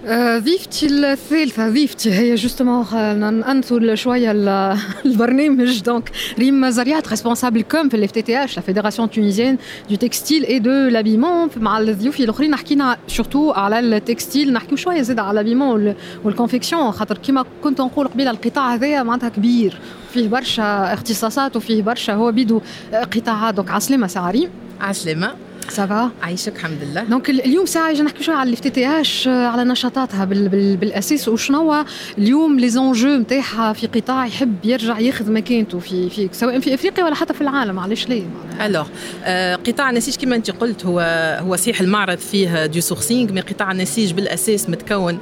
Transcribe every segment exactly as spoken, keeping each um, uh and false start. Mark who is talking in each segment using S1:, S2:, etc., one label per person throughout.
S1: ضيفتي الثالثة ضيفتي هي جوستومون ننثر شوية البرنامج. دونك ريم زريات ريسبونسابل كوم في الاف تي تي اش لا فيدراسيون تونيزيان دو تكستيل اي دو لابيمون. مع الضيوف الاخرين حكينا سورتو على التكستيل، نحكيو شوية زيد على لابيمون والكونفيكسيون، خاطر كيما كنت نقول قبيل القطاع هذايا معناتها كبير، فيه برشا اختصاصات وفيه برشا هو بيدو قطاعات. دونك عسلامة سعريم.
S2: عسلامة.
S1: سافا
S2: عايشك الحمد لله.
S1: دونك اليوم ساعه جا نحكي شويه على الاف تي تي اش، على نشاطاتها بال بال بالاساس، وشنو اليوم لي زونجو نتاعها في قطاع يحب يرجع ياخذ مكانته في في سواء في افريقيا ولا حتى في العالم. علاش ليه؟
S2: الوغ آه قطاع النسيج كما انت قلت هو هو صحيح المعرض فيه دو سورسينغ، مي قطاع النسيج بالاساس متكون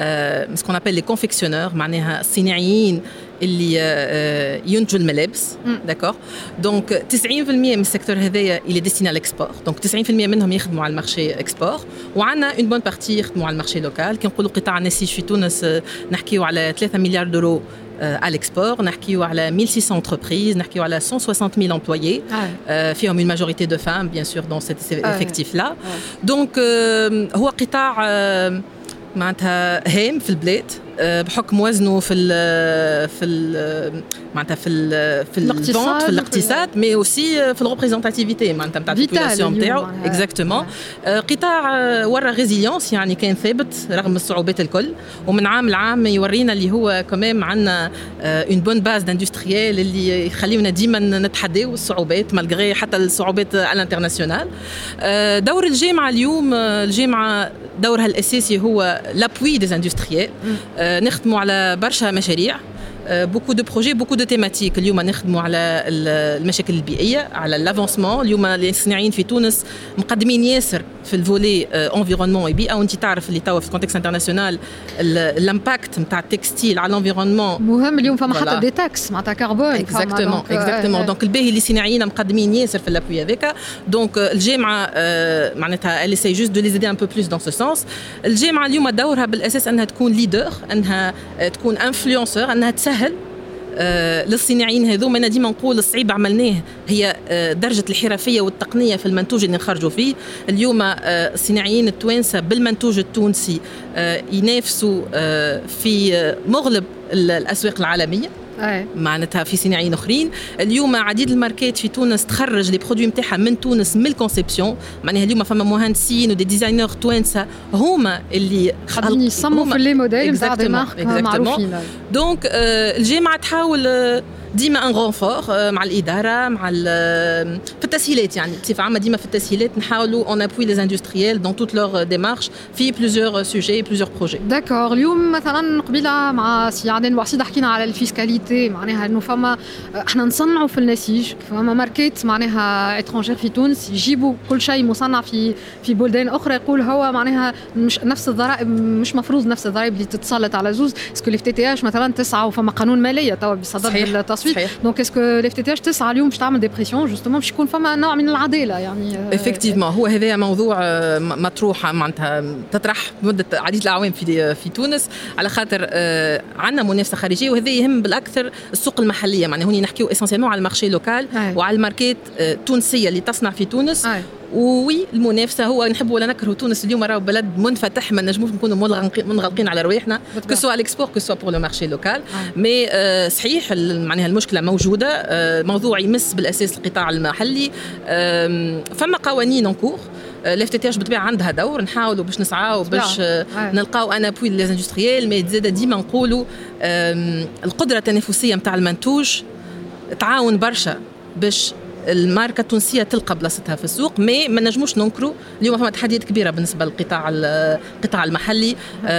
S2: آه سكون ابل لي كونفيكسيونور، معناها الصناعيين اللي ينتجوا الملابس. داكور. دونك تسعين بالمئة من السيكتور هذايا اللي ديستيني على الاكسبور، دونك تسعين بالمئة منهم يخدموا على المارشي اكسبور، وعندنا اون بون بارتي يخدموا على المارشي لوكال. كي نقولوا قطاع النسيج في تونس نحكيو على ثلاثة مليار دولار à l'export, نحكيو على mille six cents entreprises, نحكيو على cent soixante mille employés, آه. فيهم une majorité de femmes bien sûr dans cet effectif là. donc euh, هو قطاع euh, معناتها هام في البلاد بحكم وزنه في ال في ال معناتها في ال في الاقتصاد في الاقتصاد مي اوسي في الريبريزونتاتيفيتي معناتها نتاع البوبولاسيون نتاعو. اكزاكتومون. قطاع ورا ريزيليونس، يعني كان ثابت رغم الصعوبات الكل، ومن عام لعام يورينا اللي هو كمان عندنا اون بون باز داندستريال اللي يخلينا ديما نتحداو الصعوبات مالغري حتى الصعوبات على الانترناسيونال. دور الجامعه اليوم، الجامعه دورها الاساسي هو لابوي دي اندستريال، نخدموا على برشا مشاريع، بوكو دو بروجي بوكو دو تيماتيك. اليوم نخدموا على المشاكل البيئيه، على لافونسمون. اليوم الصناعيين في تونس مقدمين ياسر في الفولي انفيرونمون وبيئه، وانت تعرف اللي توا في الكونتكست انترناسيونال الامباكت نتاع التكستيل على الانفيرونمون
S1: مهم. اليوم فما حتى دي تاكس معناتها كربون.
S2: اكزاكتومون اكزاكتومون. دونك الباهي اللي الصناعيين مقدمين ياسر في الابوي هذاك. دونك الجامعه معناتها elle essaie juste de les aider un peu plus dans ce sens. الجامعه اليوم دورها بالاساس انها تكون ليدر، انها تكون انفلونسور، انها تسهل آه للصناعيين هذوما. انا ديما نقول الصعيب عملناه هي آه درجه الحرفيه والتقنيه في المنتوج اللي نخرجوا فيه. اليوم آه الصناعيين التوانسه بالمنتوج التونسي آه ينافسوا آه في آه مغلب الاسواق العالميه معناتها في صناعيين اخرين. اليوم عديد الماركات في تونس تخرج لي برودوي نتاعها من تونس من الكونسيبسيون، معناها اليوم فما مهندسين ودي ديزاينر توانسه هما اللي
S1: قاعدين يصمموا في لي موديل نتاع دي مارك معروفين.
S2: دونك الجامعه تحاول ديما ان غونفور مع الاداره مع في التسهيلات، يعني بصفه عامه ديما في التسهيلات نحاولوا اون ابوي لي اندستريال دون توت لور ديمارش في بليزيور سوجي بليزيور بروجي.
S1: داكور. اليوم مثلا قبيله مع سي عدن وحسيد حكينا على الفيسكاليتي، معناها انه فما احنا نصنعوا في النسيج، فما ماركات معناها اترونجير في تونس يجيبوا كل شيء مصنع في في بلدان اخرى، يقول هو معناها مش نفس الضرائب، مش مفروض نفس الضرائب اللي تتسلط على زوز. اسكو الاف تي تي اش مثلا تسعى وفما قانون ماليه توا بصدد التصويت. دونك اسكو الاف تي تي اش تسعى اليوم باش تعمل دي بريسيون جوستومون باش يكون فما نوع من العداله يعني.
S2: افكتيفمون هو هذا موضوع مطروح معناتها تطرح مده عديد الاعوام في في تونس، على خاطر عندنا منافسه خارجيه وهذا يهم بالاكثر السوق المحليه. معناها هوني نحكيو اسونسيالمون على المارشي لوكال وعلى الماركات التونسيه اللي تصنع في تونس. أي. وي المنافسه هو نحب ولا نكره تونس اليوم راهو بلد منفتح، ما نجموش نكونوا منغلقين على رواحنا كو سوا الاكسبور كو سوا بور لو مارشي لوكال. مي آه صحيح معناها المشكله موجوده، آه موضوع يمس بالاساس القطاع المحلي. آه فما قوانين انكور الاف تي تي اش بالطبيعه عندها دور، نحاولوا باش نسعاو باش نلقاو ان ابوي لي اندستريال. مي زاد ديما نقولوا القدره التنافسيه نتاع المنتوج تعاون برشا باش الماركه التونسيه تلقى بلاصتها في السوق. مي ما نجموش ننكروا اليوم فما تحديات كبيره بالنسبه للقطاع القطاع المحلي.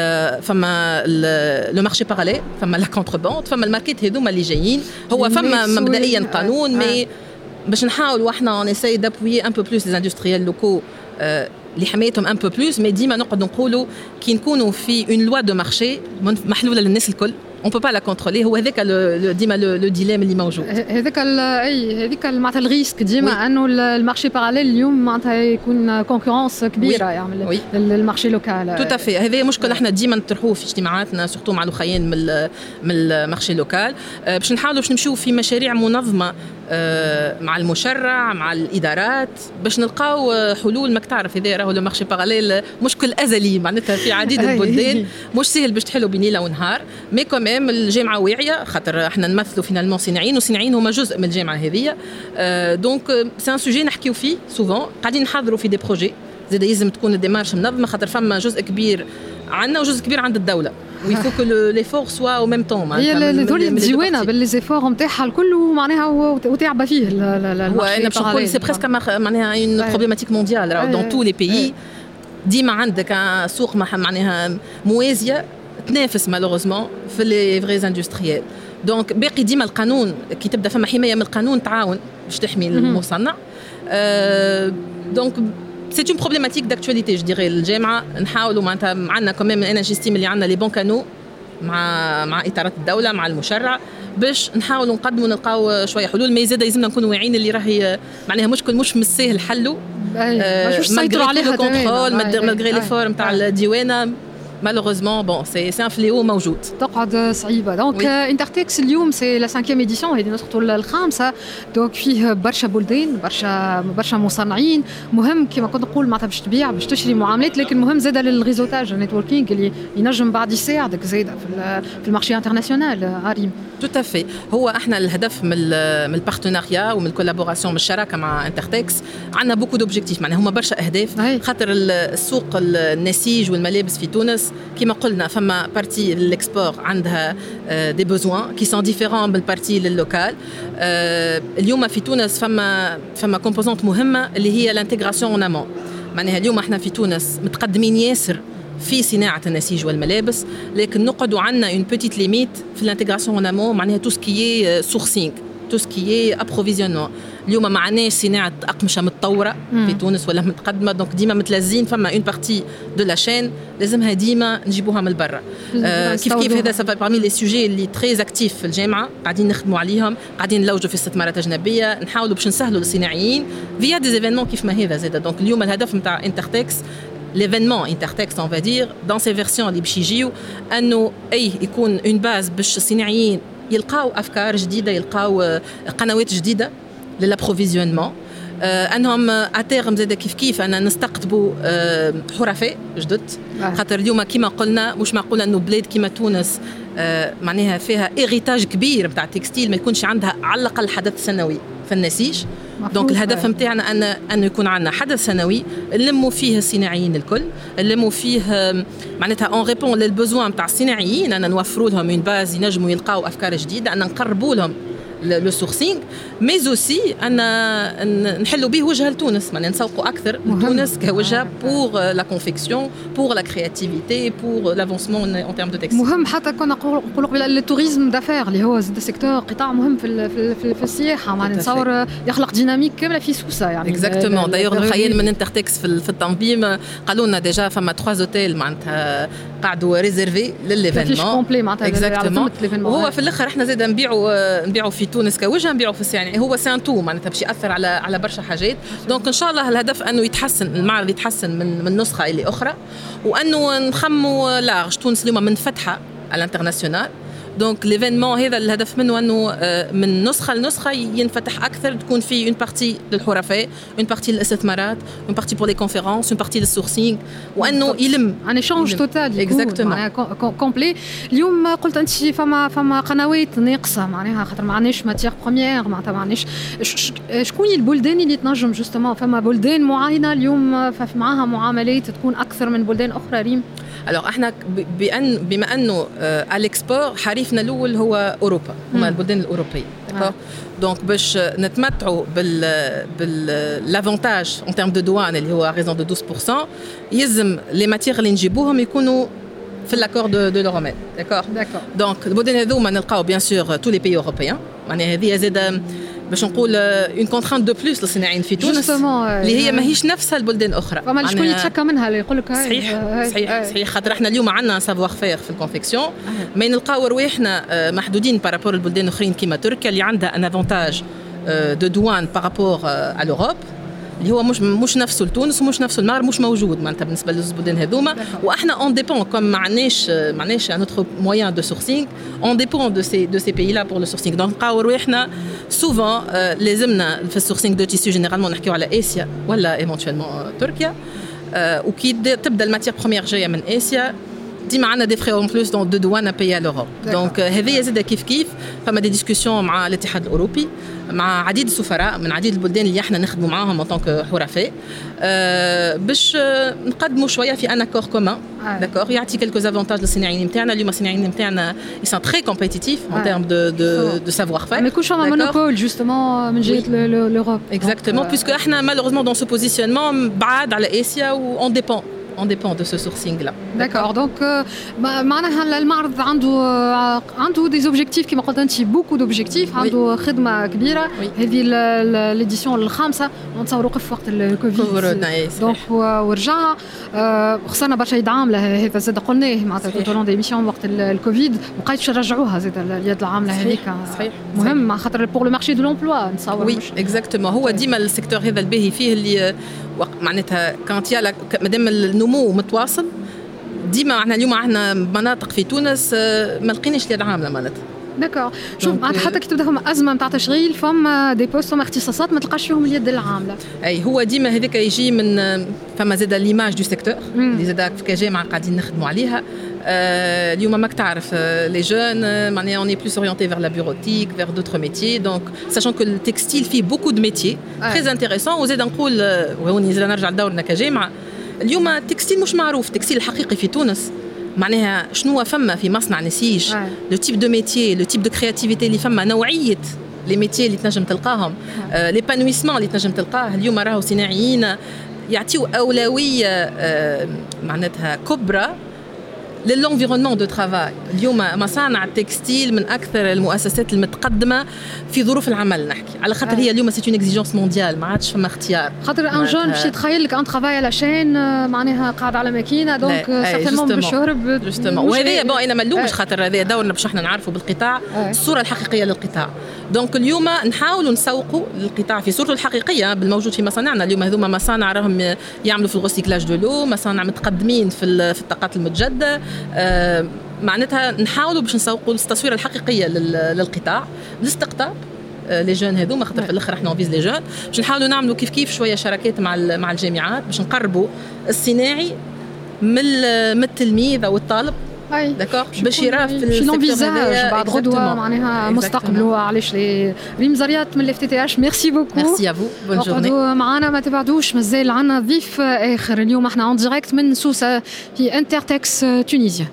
S2: فما لو مارشي باراليل، فما لا كونترباند، فما الماركات هذوما اللي جايين. هو فما مبدئيا قانون، مي باش نحاولوا احنا نساي دابوي ان بو بلوس لي اندستريال لوكو لحمايتهم ان بو بلوس. مي ديما نقعد نقولوا كي نكونوا في اون لوا دو مارشي محلوله للناس الكل، on peut pas la contrôler. هو هذاك ديما لو ديليم اللي موجود.
S1: هذاك اي هذيك معناتها الريسك ديما انه المارشي باراليل اليوم معناتها يكون كونكورونس كبيره يعمل المارشي لوكال.
S2: تو تافي هذا مشكل احنا ديما نطرحوه في اجتماعاتنا سورتو مع الاخوين من من المارشي لوكال، باش نحاولوا باش نمشيو في مشاريع منظمه مع المشرع مع الادارات باش نلقاو حلول. ماك تعرف هذا راهو لو مارشي باراليل مشكل ازلي معناتها في عديد البلدان مش سهل باش تحلو بين ليله ونهار. مي كوميم الجامعه واعيه خاطر احنا نمثلوا فينالمون صناعيين وصناعيين هما جزء من الجامعه هذه. دونك سي ان سوجي نحكيو فيه سوفون قاعدين نحضروا في دي بروجي زاد لازم تكون الديمارش منظمه خاطر فما جزء كبير عندنا وجزء كبير عند الدوله وي فو كو لي فور سوا او ميم طون.
S1: هي هذول الديوانه باللي زيفور نتاعها الكل معناها وتعب فيه
S2: المارشي باش نقول سي بريسك معناها اون بروبليماتيك مونديال دون تو لي بيي. ديما عندك سوق معناها موازيه تنافس مالوغوزمون في لي فريز اندستريال. دونك باقي ديما القانون كي تبدا فما حمايه من القانون تعاون باش تحمي المصنع. دونك c'est une problématique d'actualité je dirais. الجامعه نحاولوا معناتها عندنا كمان انا جيستيم اللي عندنا لي بون كانو مع مع اطارات الدوله مع المشرع باش نحاولوا نقدموا نلقاو شويه حلول. ما زاد لازمنا نكونوا واعيين اللي راهي معناها مشكل مش من السهل حلو
S1: باش نسيطروا عليها
S2: كونترول مالغري لي فور نتاع الديوانه. malheureusement bon c'est c'est un fléau موجود
S1: تقعد صعيبه. دونك انترتكس اليوم سي لا خمسة اديسيون هذه نسخته الخامسه. دونك فيه برشا بلدان برشا برشا مصنعين مهم كما كنت نقول معناتها باش تبيع باش تشري معاملات لكن مهم زاده للريزوتاج النيتوركينغ اللي ينجم بعد يساعدك زاده في في المارشي انترناسيونال. عريم
S2: تو افي هو احنا الهدف من من البارتناريا ومن الكولابوراسيون من الشراكه مع انترتكس عندنا بوكو دوبجيكتيف معناها هما برشا اهداف خاطر السوق النسيج والملابس في تونس كما قلنا فما بارتي للاكسبور عندها دي بوزوان كي سون ديفيرون من البارتي لللوكال. اليوم في تونس فما فما كومبوزونت مهمه اللي هي الانتغراسيون اون امون. معناها اليوم احنا في تونس متقدمين ياسر في صناعه النسيج والملابس لكن نقعدوا عندنا اون بوتيت ليميت في الانتغراسيون اون امون معناها تو سكي سورسينغ تو سكي ابروفيزيونمون. اليوم ما عندناش صناعه اقمشه متطوره في تونس ولا متقدمه دونك ديما متلازين فما اون بارتي دو لا شين لازمها ديما نجيبوها من برا. آه كيف كيف هذا سافا بارمي لي سوجي اللي تري اكتيف في الجامعه قاعدين نخدموا عليهم قاعدين نلوجوا في استثمارات اجنبيه نحاولوا باش نسهلوا للصناعيين فيا دي ايفينمون كيف ما هذا زاد. دونك اليوم الهدف نتاع انترتكس l'événement Intertex on va dire dans ces versions اللي باش يجيو انه اي يكون اون باز باش الصناعيين يلقاو افكار جديده يلقاو قنوات جديده للابروفيزيونمون. انهم اتيرم زاد كيف كيف انا نستقطبوا حرفاء جدد خاطر اليوم كما قلنا مش معقول انه بلاد كما تونس معناها فيها إيريتاج كبير بتاع التكستيل ما يكونش عندها على الاقل حدث سنوي في النسيج. دونك الهدف نتاعنا ان انه يكون عندنا حدث سنوي نلموا فيه الصناعيين الكل نلموا فيه معناتها اون ريبون للبوزوان نتاع الصناعيين ان نوفروا لهم اون باز ينجموا يلقاو افكار جديده ان نقربوا لهم لو سورسينغ مي زوسي ان نحلوا به وجه لتونس معناها نسوقوا اكثر لتونس كوجه بور لا كونفيكسيون بور لا كرياتيفيتي بور لافونسمون ان تيرم دو تكستيل.
S1: مهم حتى كنا نقولوا قبل التوريزم دافير اللي هو زاد سيكتور قطاع مهم في في, في السياحه معناها نتصور يخلق ديناميك كامله في سوسه يعني
S2: اكزاكتومون. دايوغ الخيال من انترتكس في, في التنظيم قالوا لنا ديجا فما ثلاثة اوتيل معناتها قعدوا ريزيرفي لليفينمون اكزاكتومون. وهو في الاخر احنا زاد نبيعوا نبيعوا في تونس كوجه نبيعوا في السياحه يعني هو سان تو معناتها باش ياثر على على برشا حاجات. دونك ان شاء الله الهدف انه يتحسن المعرض يتحسن من من نسخه الى اخرى وانه نخموا لارج. تونس اليوم منفتحه على الانترناسيونال دونك ليفينمون هذا الهدف منه انه من نسخه لنسخه ينفتح اكثر تكون فيه اون بارتي للحرفاء اون بارتي للاستثمارات اون بارتي بور لي كونفيرونس اون بارتي للسورسينغ وانه يلم
S1: ان ايشانج توتال اكزاكتومون كومبلي. اليوم قلت انت فما فما قنوات ناقصه معناها خاطر ما عندناش ماتيير بروميير معناتها ما عندناش شكون البلدان اللي تنجم جوستومون فما بلدان معينه اليوم معاها معاملات تكون اكثر من بلدان اخرى ريم.
S2: alors احنا بان بما انه على الاكسبور حريفنا الاول هو اوروبا هما البلدان الاوروبيه داكور. دونك باش نتمتعوا بال بال لافونتاج ان تيرم دو دوان اللي هو ريزون دو اثناش بالمية يلزم لي ماتيير اللي نجيبوهم يكونوا في الاكور دو دو لوروميد داكور. دونك البلدان هذوما نلقاو بيان سور تو لي بيي اوروبيان معناها هذه زاده باش نقول اون كونترانت دو بلوس للصناعيين في تونس اللي هي ماهيش نفسها البلدان الاخرى.
S1: فما شكون يتشكى منها اللي يقول لك
S2: صحيح صحيح صحيح خاطر احنا اليوم عندنا سافوار فير في الكونفيكسيون ما نلقاو رواحنا محدودين بارابور البلدان الاخرين كيما تركيا اللي عندها ان افونتاج دو دوان بارابور على اوروب اللي هو مش مش نفسه لتونس ومش نفسه المغرب، مش موجود معناتها بالنسبه للزبودين هذوما. واحنا اون ديبون كوم ما عندناش ما عندناش نوتر مويان دو سورسينغ، اون ديبون دو سي دو سي بيي لا بور لو سورسينغ. دونك نلقاو رواحنا سوفون لازمنا في السورسينغ دو تيسيو جينيرالمون نحكيو على اسيا ولا ايفونتويلمون تركيا. وكي تبدا الماتيير بروميير جايه من اسيا ديما عندنا دي فري اون بلوس دون دو دوان بيا لوروب. دونك هذه زاده كيف كيف فما دي ديسكسيون مع الاتحاد الاوروبي، مع عديد السفراء من عديد البلدان اللي احنا نخدموا معاهم ان طونك حرفاء أه باش نقدموا شويه في ان اكور كومان. داكور يعطي كلكو افونتاج للصناعيين نتاعنا. اليوم الصناعيين نتاعنا ils sont très compétitifs en termes de de de savoir faire.
S1: ما يكونش فما مونوبول جوستومون من جهه لوروب.
S2: اكزاكتومون بويسكو احنا مالوغوزمون دون سو بوزيسيونمون بعاد على اسيا و اون ديبون on dépend de ce sourcing-là.
S1: D'accord. Donc, معناها المعرض عنده عنده des objectifs كما قلت انت beaucoup d'objectifs. عنده خدمة كبيرة. هذه الإديسيون الخامسة نتصور وقف وقت الكوفيد. دونك ورجع خسرنا برشا يد عاملة. هذا زاد قلناه معناتها tout au long des émissions وقت الكوفيد وقايتش نرجعوها زاد اليد العاملة هذيك. مهم خاطر pour le marché de l'emploi نتصور.
S2: Oui, exactement. هو ديما السيكتور هذا الباهي فيه اللي معناتها كانت يا مادام النمو متواصل ديما. احنا اليوم عندنا مناطق في تونس ما لقيناش اليد عامله معناتها. داكور. شوف معناتها حتى كي تبدا فما ازمه نتاع تشغيل فما دي بوست فما اختصاصات ما تلقاش فيهم اليد العامله. اي هو ديما هذاك يجي من فما زاد ليماج دو سيكتور اللي زاد في كجامعه قاعدين نخدموا عليها. آه اليوم ماك تعرف لي جون معناها اون اي بلوس اورينتي فير لا بيروتيك فير دوتر ميتيي. دونك ساشون كو التكستيل فيه بوكو دو ميتيي تري انتريسون. وزاد نقول وهوني زاد نرجع لدورنا كجامعه اليوم التكستيل مش معروف. التكستيل الحقيقي في تونس معناها شنو فما في مصنع نسيج، لو تيب دو ميتيي لو تيب دو كرياتيفيتي اللي فما، نوعيه لي ميتيي اللي تنجم تلقاهم، آه ليبانويسمون اللي تنجم تلقاه. اليوم راهو صناعيين يعطيو اولويه آه معناتها كبرى للانفيرونمون دو ترافاي. اليوم مصانع التكستيل من اكثر المؤسسات المتقدمه في ظروف العمل نحكي على خاطر هي اليوم سي اون اكزيجونس مونديال ما عادش فما اختيار. خاطر ان جون باش يتخيل لك ان ترافاي على شين معناها قاعد على ماكينه دونك سيرتينمون باش يهرب جوستومون. وهذا بون انا ما نلومش خاطر هذا دورنا باش احنا نعرفوا بالقطاع الصوره الحقيقيه للقطاع. دونك اليوم نحاولوا نسوقوا للقطاع في صورته الحقيقيه بالموجود في مصانعنا. اليوم هذوما مصانع راهم يعملوا في الغوسيكلاج دو لو، مصانع متقدمين في في الطاقات المتجدده. آه معناتها نحاولوا باش نسوقوا التصوير الحقيقيه للقطاع بالاستقطاب لي جون هذوما خاطر في الاخر احنا نفيز لي جون. باش نحاولوا نعملوا كيف كيف شويه شراكات مع مع الجامعات باش نقربوا الصناعي من من التلميذ او الطالب. داكور باش يراه في السيكتور هذايا بعد غدوه معناها مستقبله. علاش لي ريم زريات من الاف تي تي اش. ميرسي بوكو. ميرسي ا فو بون جورني. معنا ما تبعدوش مازال عندنا ضيف اخر اليوم. احنا اون ديريكت من سوسه في انترتكس تونيزيا.